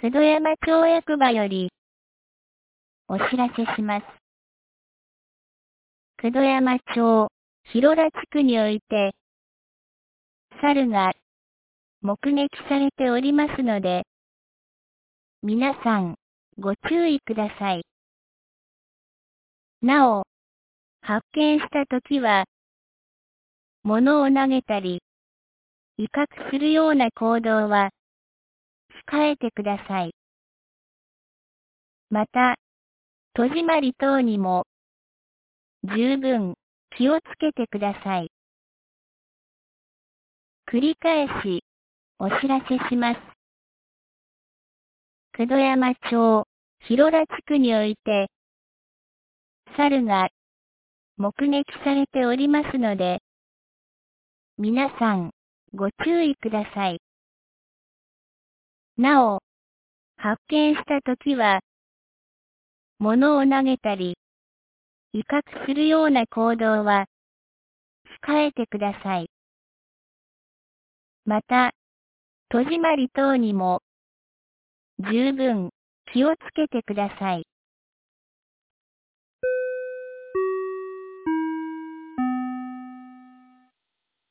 九度山町役場よりお知らせします。九度山町、広田地区において、猿が目撃されておりますので、皆さんご注意ください。なお、発見したときは、物を投げたり、威嚇するような行動は控えてください。また、戸締まり等にも十分気をつけてください。繰り返しお知らせします。九度山町、広田地区において、猿が目撃されておりますので、皆さんご注意ください。なお、発見したときは、物を投げたり、威嚇するような行動は控えてください。また、戸締まり等にも十分気をつけてください。